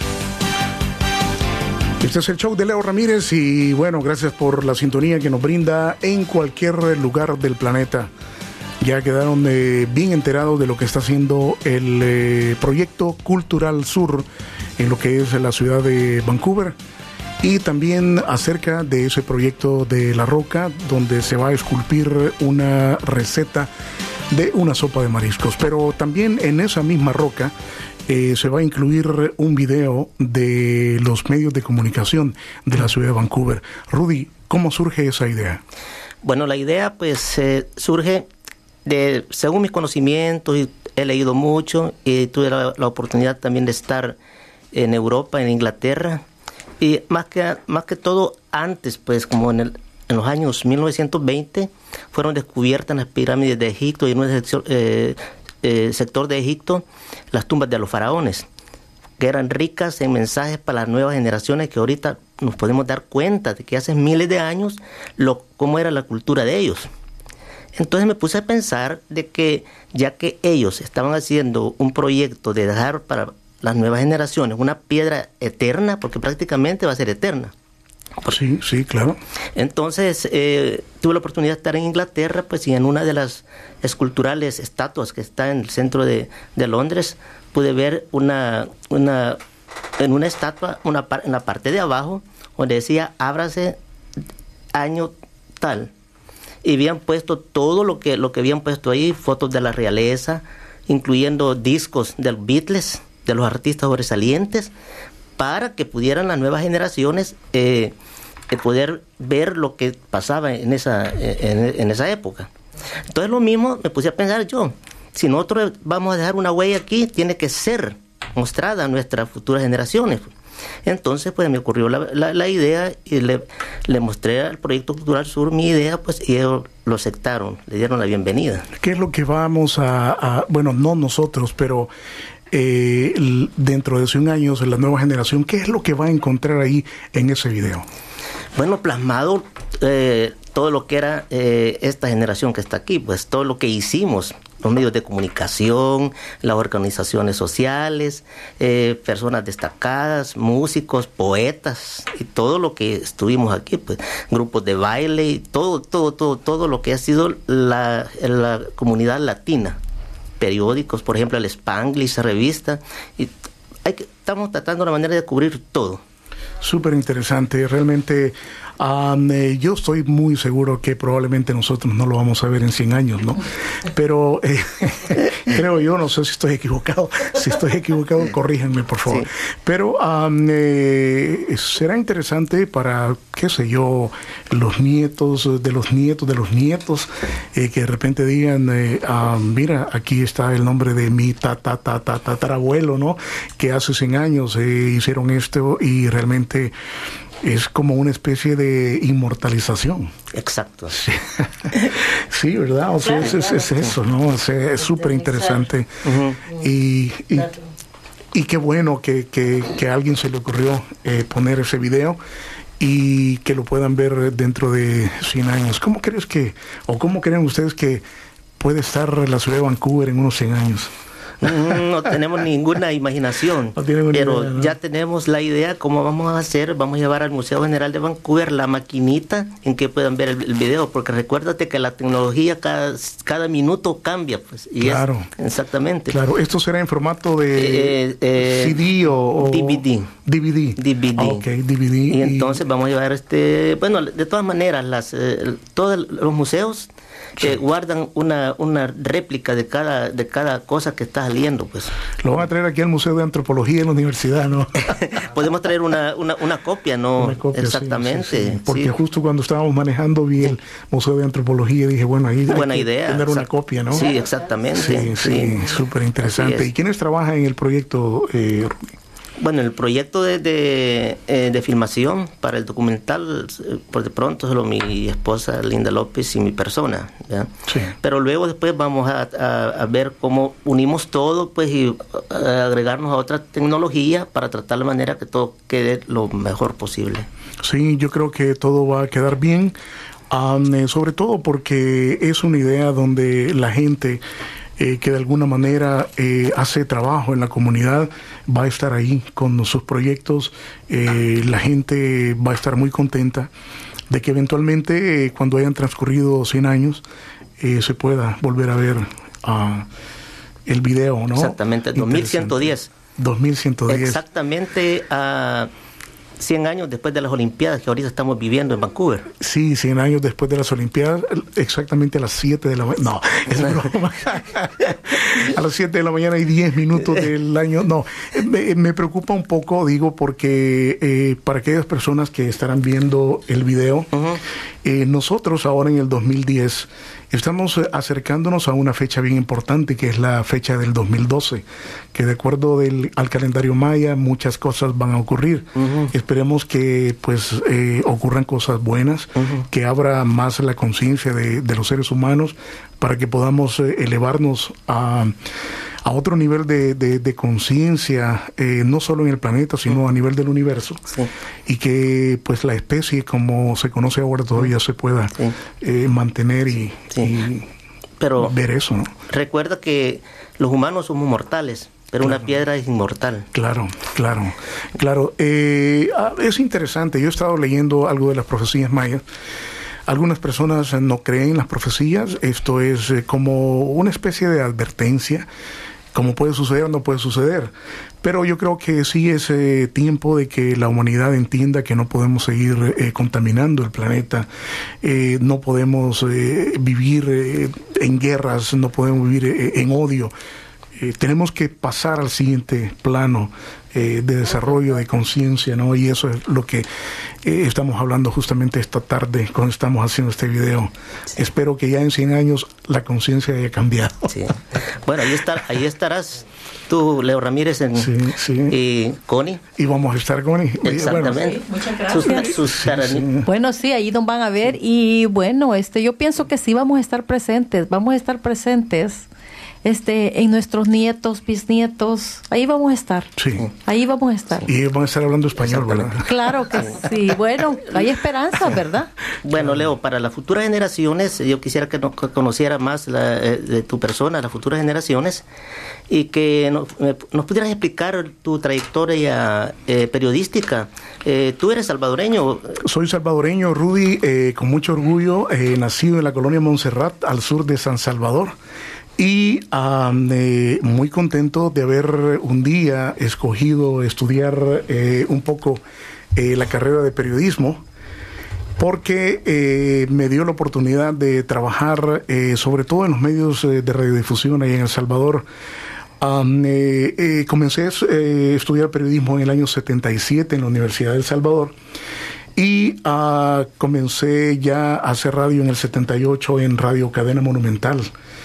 Este es el show de Leo Ramírez y bueno, gracias por la sintonía que nos brinda en cualquier lugar del planeta. Ya quedaron eh, bien enterados de lo que está haciendo el eh, Proyecto Cultural Sur en lo que es la ciudad de Vancouver, y también acerca de ese proyecto de La Roca, donde se va a esculpir una receta de una sopa de mariscos. Pero también en esa misma roca Eh, se va a incluir un video de los medios de comunicación de la ciudad de Vancouver. Rudy, ¿cómo surge esa idea? Bueno, la idea pues eh, surge de, según mis conocimientos, y he leído mucho y tuve la, la oportunidad también de estar en Europa, en Inglaterra, y más que, más que todo antes, pues como en, el, en los años mil novecientos veinte, fueron descubiertas las pirámides de Egipto y en una sección, eh, Eh, sector de Egipto, las tumbas de los faraones, que eran ricas en mensajes para las nuevas generaciones, que ahorita nos podemos dar cuenta de que hace miles de años lo, cómo era la cultura de ellos. Entonces me puse a pensar de que ya que ellos estaban haciendo un proyecto de dejar para las nuevas generaciones una piedra eterna, porque prácticamente va a ser eterna. Sí, sí, claro. Entonces, eh, tuve la oportunidad de estar en Inglaterra, pues, y en una de las esculturales estatuas que está en el centro de, de Londres, pude ver una, una, en una estatua, una, en la parte de abajo, donde decía, ábrase año tal. Y habían puesto todo lo que, lo que habían puesto ahí, fotos de la realeza, incluyendo discos de los Beatles, de los artistas sobresalientes, para que pudieran las nuevas generaciones eh, eh, poder ver lo que pasaba en esa, en, en esa época. Entonces lo mismo me puse a pensar yo, si nosotros vamos a dejar una huella aquí, tiene que ser mostrada a nuestras futuras generaciones. Entonces pues me ocurrió la, la, la idea y le, le mostré al Proyecto Cultural Sur mi idea, pues, y ellos lo aceptaron, le dieron la bienvenida. ¿Qué es lo que vamos a, a bueno, no nosotros, pero Eh, dentro de cien años, en la nueva generación, qué es lo que va a encontrar ahí en ese video? Bueno, plasmado eh, todo lo que era eh, esta generación que está aquí, pues todo lo que hicimos, los medios de comunicación, las organizaciones sociales, eh, personas destacadas, músicos, poetas, y todo lo que estuvimos aquí, pues grupos de baile, y todo, todo, todo, todo lo que ha sido la, la comunidad latina. Periódicos, por ejemplo, el Spanglish, revista, y hay que, estamos tratando la manera de cubrir todo. Súper interesante, realmente. Um, eh, yo estoy muy seguro que probablemente nosotros no lo vamos a ver en cien años, ¿no? Pero eh, creo yo, no sé si estoy equivocado. Si estoy equivocado, corríjanme, por favor. Sí. Pero um, eh, será interesante para, qué sé yo, los nietos de los nietos de los nietos, eh, que de repente digan, eh, uh, mira, aquí está el nombre de mi tata, tata, tatarabuelo, ¿no? Que hace cien años eh, hicieron esto, y realmente es como una especie de inmortalización. Exacto. Sí, sí, ¿verdad? O sea, claro, es, claro. es eso, ¿no? O sea, es súper interesante. Uh-huh. Y, y, y qué bueno que, que, que a alguien se le ocurrió eh, poner ese video y que lo puedan ver dentro de cien años. ¿Cómo crees que, o cómo creen ustedes que puede estar la ciudad de Vancouver en unos cien años? No tenemos ninguna imaginación, no pero idea, ¿no? Ya tenemos la idea cómo vamos a hacer. Vamos a llevar al Museo General de Vancouver la maquinita en que puedan ver el, el video, porque recuérdate que la tecnología cada, cada minuto cambia, pues. Y claro. Es, exactamente. Claro, esto será en formato de eh, eh, C D o, o D V D. D V D. D V D. Ah, ok, D V D. Y, Y entonces vamos a llevar este, bueno, de todas maneras, las, eh, todos los museos eh, guardan una, una réplica de cada, de cada cosa que está saliendo, pues. lo van a traer aquí al Museo de Antropología en la universidad, ¿no? Podemos traer una, una, una copia, ¿no? Una copia, exactamente. sí, sí, sí. Porque sí. justo cuando estábamos manejando vi el Museo de Antropología y dije, bueno, ahí Buena hay que idea. tener una Exact- copia, ¿no? Sí, exactamente. Sí, sí, sí. súper interesante. Así es. ¿Y quiénes trabajan en el proyecto, eh, Bueno, el proyecto de, de, eh, de filmación para el documental, eh, por de pronto solo mi esposa Linda López y mi persona, ¿ya? Sí. Pero luego después vamos a, a, a ver cómo unimos todo, pues, y a agregarnos a otra tecnología para tratar de manera que todo quede lo mejor posible. Sí, yo creo que todo va a quedar bien, um, eh, sobre todo porque es una idea donde la gente eh, que de alguna manera eh, hace trabajo en la comunidad va a estar ahí con sus proyectos, eh, la gente va a estar muy contenta de que eventualmente eh, cuando hayan transcurrido cien años eh, se pueda volver a ver uh, el video, ¿no? Exactamente, dos mil ciento diez. dos mil ciento diez. Exactamente a cien años después de las Olimpiadas que ahorita estamos viviendo en Vancouver. Sí, cien años después de las Olimpiadas, exactamente a las siete de la mañana. No, es broma. A las siete de la mañana y diez minutos del año. No, me, me preocupa un poco, digo, porque eh, para aquellas personas que estarán viendo el video, uh-huh. eh, nosotros ahora en el dos mil diez estamos acercándonos a una fecha bien importante, que es la fecha del dos mil doce, que de acuerdo del, al calendario maya muchas cosas van a ocurrir. Uh-huh. Esperemos que pues eh, ocurran cosas buenas, uh-huh. que abra más la conciencia de, de los seres humanos para que podamos eh, elevarnos a, a otro nivel de, de, de conciencia, eh, no solo en el planeta, sino uh-huh. a nivel del universo. Sí. Y que pues la especie, como se conoce ahora, todavía uh-huh. se pueda sí. eh, mantener y, sí. y Pero ver eso, ¿no? Recuerda que los humanos somos mortales, pero claro. una piedra es inmortal. Claro, claro, claro. Eh, es interesante, yo he estado leyendo algo de las profecías mayas. Algunas personas no creen en las profecías, esto es eh, como una especie de advertencia, como puede suceder o no puede suceder. Pero yo creo que sí es eh, tiempo de que la humanidad entienda que no podemos seguir eh, contaminando el planeta, eh, no podemos eh, vivir eh, en guerras, no podemos vivir eh, en odio. Eh, tenemos que pasar al siguiente plano eh, de desarrollo, de conciencia, ¿no? Y eso es lo que eh, estamos hablando justamente esta tarde cuando estamos haciendo este video. Sí. Espero que ya en cien años la conciencia haya cambiado. Sí. Bueno, ahí, está, ahí estarás tú, Leo Ramírez, en, sí, sí. y Connie. Y vamos a estar, Connie. Exactamente. Bueno, sí, muchas gracias. Sus, sus sí, sí. Bueno, sí, ahí nos van a ver. Y bueno, este, yo pienso que sí vamos a estar presentes, vamos a estar presentes. Este, en nuestros nietos, bisnietos, ahí vamos a estar. Sí. Ahí vamos a estar. Y vamos a estar hablando español, ¿verdad? Claro que sí. Bueno, hay esperanza, ¿verdad? Bueno, Leo, para las futuras generaciones, yo quisiera que nos conociera más la, de tu persona, las futuras generaciones, y que nos, nos pudieras explicar tu trayectoria eh, periodística. Eh, ¿Tú eres salvadoreño? Soy salvadoreño, Rudy, eh, con mucho orgullo, eh, nacido en la colonia Montserrat, al sur de San Salvador. Y um, eh, muy contento de haber un día escogido estudiar eh, un poco eh, la carrera de periodismo, porque eh, me dio la oportunidad de trabajar eh, sobre todo en los medios eh, de radiodifusión ahí en El Salvador. Um, eh, eh, comencé a eh, estudiar periodismo en el año setenta y siete en la Universidad de El Salvador. Y uh, comencé ya a hacer radio en el setenta y ocho en Radio Cadena Monumental.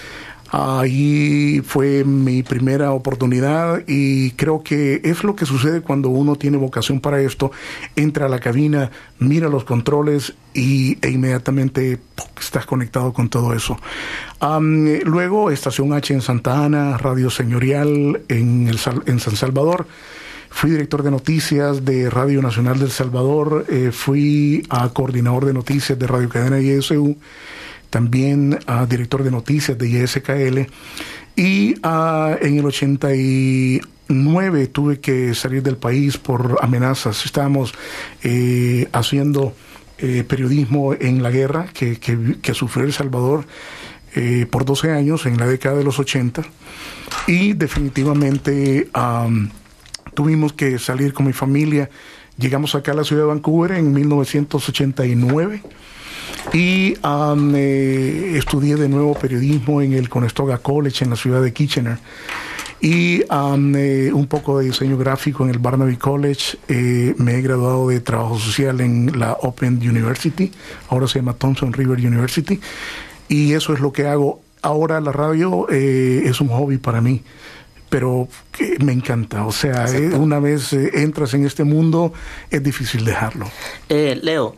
Ahí fue mi primera oportunidad y creo que es lo que sucede cuando uno tiene vocación para esto, entra a la cabina, mira los controles y, e inmediatamente ¡pum!, estás conectado con todo eso. Um, luego Estación H en Santa Ana, Radio Señorial en, el, en San Salvador. Fui director de noticias de Radio Nacional del Salvador, eh, fui a coordinador de noticias de Radio Cadena Y S U, también uh, director de noticias de Y S K L, y uh, en el ochenta y nueve tuve que salir del país por amenazas. Estábamos eh, haciendo eh, periodismo en la guerra que, que, que sufrió El Salvador eh, por doce años en la década de los ochenta, y definitivamente um, tuvimos que salir con mi familia. Llegamos acá a la ciudad de Vancouver en mil novecientos ochenta y nueve y um, eh, estudié de nuevo periodismo en el Conestoga College en la ciudad de Kitchener. Y um, eh, un poco de diseño gráfico en el Barnaby College. Eh, me he graduado de trabajo social en la Open University, ahora se llama Thompson River University, y eso es lo que hago. Ahora la radio eh, es un hobby para mí, pero que me encanta. O sea, eh, una vez eh, entras en este mundo, es difícil dejarlo. Eh, Leo,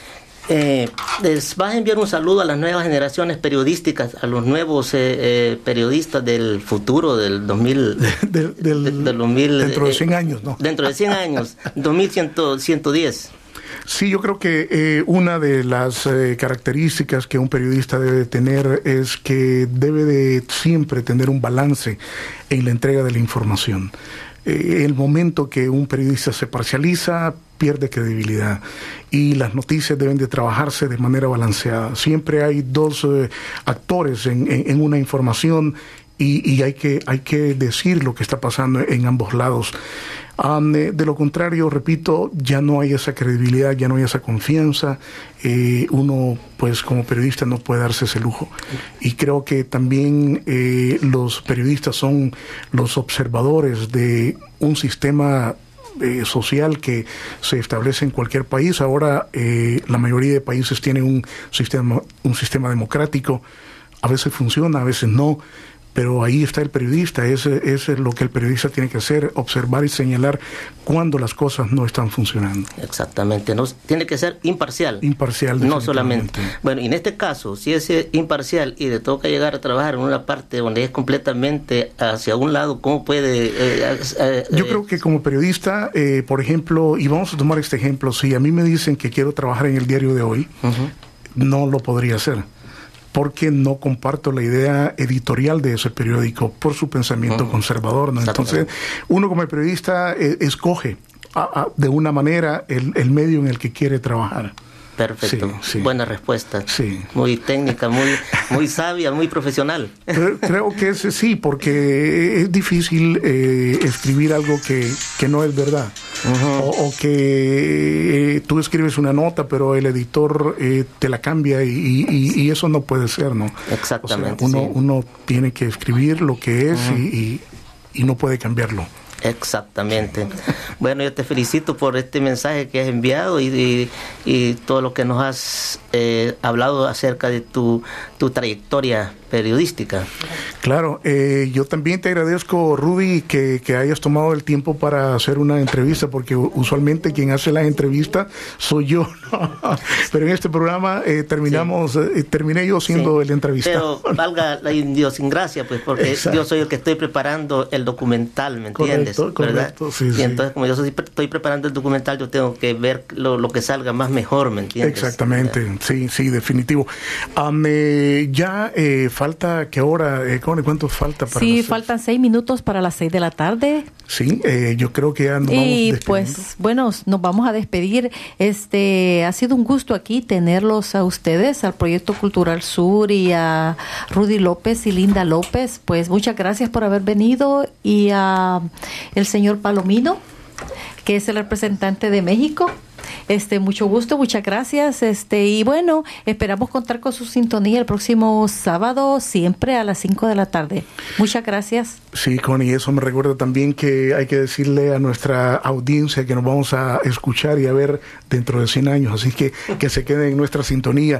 Eh, les vas a enviar un saludo a las nuevas generaciones periodísticas, a los nuevos eh, eh, periodistas del futuro del dos mil, de, del, de, de dos mil dentro de cien eh, años, ¿no? Dentro de cien años, dos mil ciento diez. Sí, yo creo que eh, una de las eh, características que un periodista debe tener es que debe de siempre tener un balance en la entrega de la información. Eh, el momento que un periodista se parcializa, pierde credibilidad, y las noticias deben de trabajarse de manera balanceada. Siempre hay dos eh, actores en, en, en una información, y, y hay que, hay que decir lo que está pasando en ambos lados. Um, de, de lo contrario, repito, ya no hay esa credibilidad, ya no hay esa confianza. Eh, uno, pues como periodista, no puede darse ese lujo. Y creo que también eh, los periodistas son los observadores de un sistema eh, social que se establece en cualquier país. Ahora eh, la mayoría de países tienen un sistema, un sistema democrático. A veces funciona, a veces no. Pero ahí está el periodista, ese, ese es lo que el periodista tiene que hacer, observar y señalar cuando las cosas no están funcionando. Exactamente, no, tiene que ser imparcial. Imparcial, no solamente. Bueno, y en este caso, si es imparcial y le toca llegar a trabajar en una parte donde es completamente hacia un lado, ¿cómo puede...? Eh, eh, Yo eh, creo que como periodista, eh, por ejemplo, y vamos a tomar este ejemplo, si a mí me dicen que quiero trabajar en el diario de hoy, uh-huh. no lo podría hacer, porque no comparto la idea editorial de ese periódico por su pensamiento uh-huh. conservador, ¿no? Entonces, uno como periodista eh, escoge a, a, de una manera el, el medio en el que quiere trabajar. Perfecto, sí, sí. Buena respuesta. Sí. Muy técnica, muy, muy sabia, muy profesional. Creo, creo que ese sí, porque es difícil eh, escribir algo que, que no es verdad. Uh-huh. o, o que eh, tú escribes una nota, pero el editor eh, te la cambia y, y, y eso no puede ser, ¿no? Exactamente. O sea, uno, sí. uno tiene que escribir lo que es uh-huh. y, y, y no puede cambiarlo. Exactamente. Bueno, yo te felicito por este mensaje que has enviado y, y, y todo lo que nos has eh, hablado acerca de tu, tu trayectoria periodística. Claro, eh, yo también te agradezco, Rudy, que, que hayas tomado el tiempo para hacer una entrevista, porque usualmente quien hace las entrevistas soy yo, ¿no? Pero en este programa eh, terminamos, sí. eh, terminé yo siendo sí. el entrevistado. Pero valga la idiosincrasia, pues, porque Exacto. yo soy el que estoy preparando el documental, ¿me entiendes? Correcto, ¿verdad? correcto, sí, y sí. entonces, como yo soy, estoy preparando el documental, yo tengo que ver lo, lo que salga más mejor, ¿me entiendes? Exactamente, ¿verdad? sí, sí, definitivo. Um, eh, ya eh, falta, ¿qué hora? Eh, ¿Cuánto falta para Sí, faltan seis minutos para las seis de la tarde. Sí, eh, yo creo que ya nos vamos Y despidiendo. pues, bueno, nos vamos a despedir. Este, ha sido un gusto aquí tenerlos a ustedes, al Proyecto Cultural Sur y a Rudy López y Linda López. Pues muchas gracias por haber venido, y a el señor Palomino, que es el representante de México. Este, mucho gusto, muchas gracias. Este, y bueno, esperamos contar con su sintonía el próximo sábado, siempre a las cinco de la tarde. Muchas gracias. Sí, Connie, eso me recuerda también que hay que decirle a nuestra audiencia que nos vamos a escuchar y a ver dentro de cien años, así que que se queden en nuestra sintonía.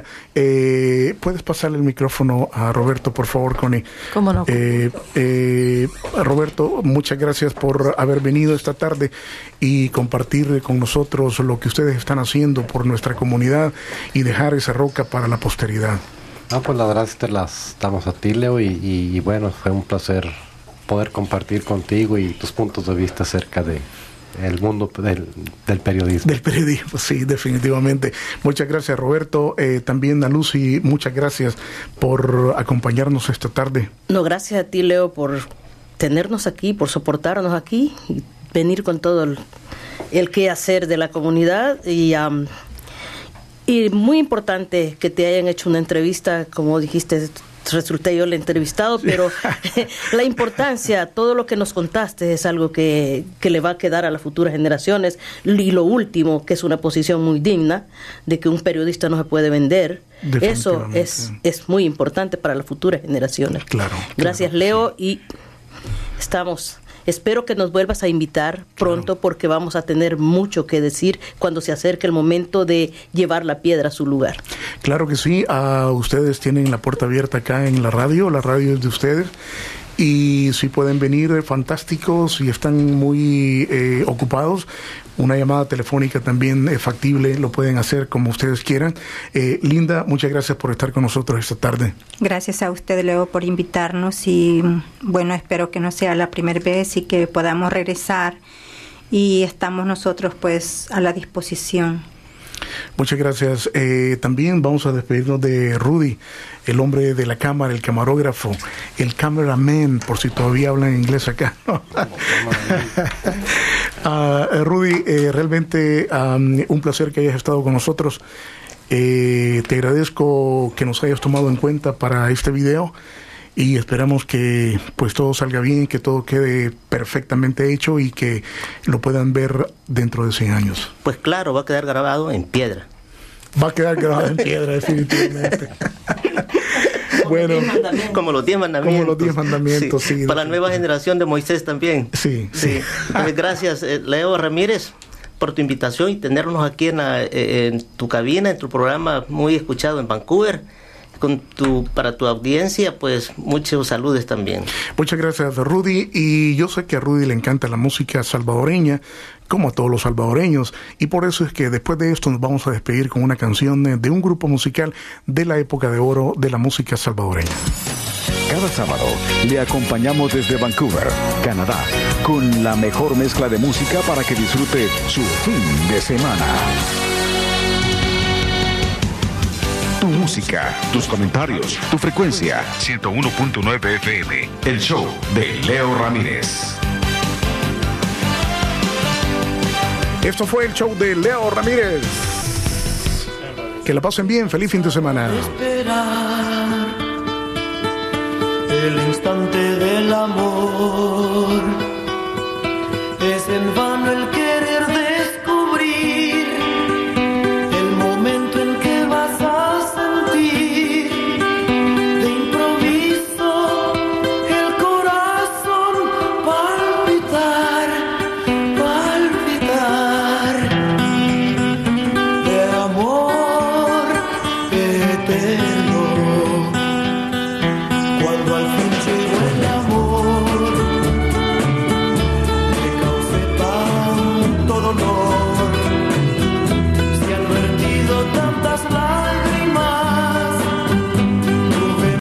Eh, ¿Puedes pasarle el micrófono a Roberto, por favor, Connie? ¿Cómo no? Eh, eh, Roberto, muchas gracias por haber venido esta tarde y compartir con nosotros lo que ustedes están haciendo por nuestra comunidad y dejar esa roca para la posteridad. No, pues las gracias te las damos a ti, Leo, y, y, y bueno, fue un placer poder compartir contigo y tus puntos de vista acerca de el mundo del, del periodismo. Del periodismo, sí, definitivamente. Muchas gracias, Roberto. Eh, también a Lucy, muchas gracias por acompañarnos esta tarde. No, gracias a ti, Leo, por tenernos aquí, por soportarnos aquí y venir con todo el, el qué hacer de la comunidad. Y, um, y muy importante que te hayan hecho una entrevista, como dijiste, resulté yo el entrevistado, pero la importancia, todo lo que nos contaste es algo que, que le va a quedar a las futuras generaciones. Y lo último, que es una posición muy digna, de que un periodista no se puede vender. Eso es, es muy importante para las futuras generaciones. Claro. Gracias, claro, Leo, sí. y estamos... Espero que nos vuelvas a invitar pronto, claro, porque vamos a tener mucho que decir cuando se acerque el momento de llevar la piedra a su lugar. Claro que sí, uh, ustedes tienen la puerta abierta acá en la radio, la radio es de ustedes. Y si pueden venir, fantásticos, si están muy eh, ocupados, una llamada telefónica también es factible, lo pueden hacer como ustedes quieran. Eh, Linda, muchas gracias por estar con nosotros esta tarde. Gracias a usted, Leo, por invitarnos y bueno, espero que no sea la primera vez y que podamos regresar y estamos nosotros pues a la disposición. Muchas gracias. Eh, también vamos a despedirnos de Rudy, el hombre de la cámara, el camarógrafo, el cameraman, por si todavía hablan inglés acá. uh, Rudy, eh, realmente um, un placer que hayas estado con nosotros. Eh, te agradezco que nos hayas tomado en cuenta para este video y esperamos que pues todo salga bien, que todo quede perfectamente hecho y que lo puedan ver dentro de cien años. Pues claro, va a quedar grabado en piedra. Va a quedar grabado en piedra, definitivamente. Bueno, como los diez mandamientos. Como los diez mandamientos, sí. sí para la nueva generación de Moisés también. Sí, sí. sí. Pues gracias, Leo Ramírez, por tu invitación y tenernos aquí en, la, en tu cabina, en tu programa muy escuchado en Vancouver. Con tu, para tu audiencia, pues muchos saludos también. Muchas gracias, Rudy. Y yo sé que a Rudy le encanta la música salvadoreña, como a todos los salvadoreños. Y por eso es que después de esto nos vamos a despedir con una canción de un grupo musical de la época de oro de la música salvadoreña. Cada sábado le acompañamos desde Vancouver, Canadá, con la mejor mezcla de música para que disfrute su fin de semana. Tu música, tus comentarios, tu frecuencia. ciento uno punto nueve F M. El show de Leo Ramírez. Esto fue el show de Leo Ramírez. Que la pasen bien. Feliz fin de semana. Esperar el instante del amor. Es en vano el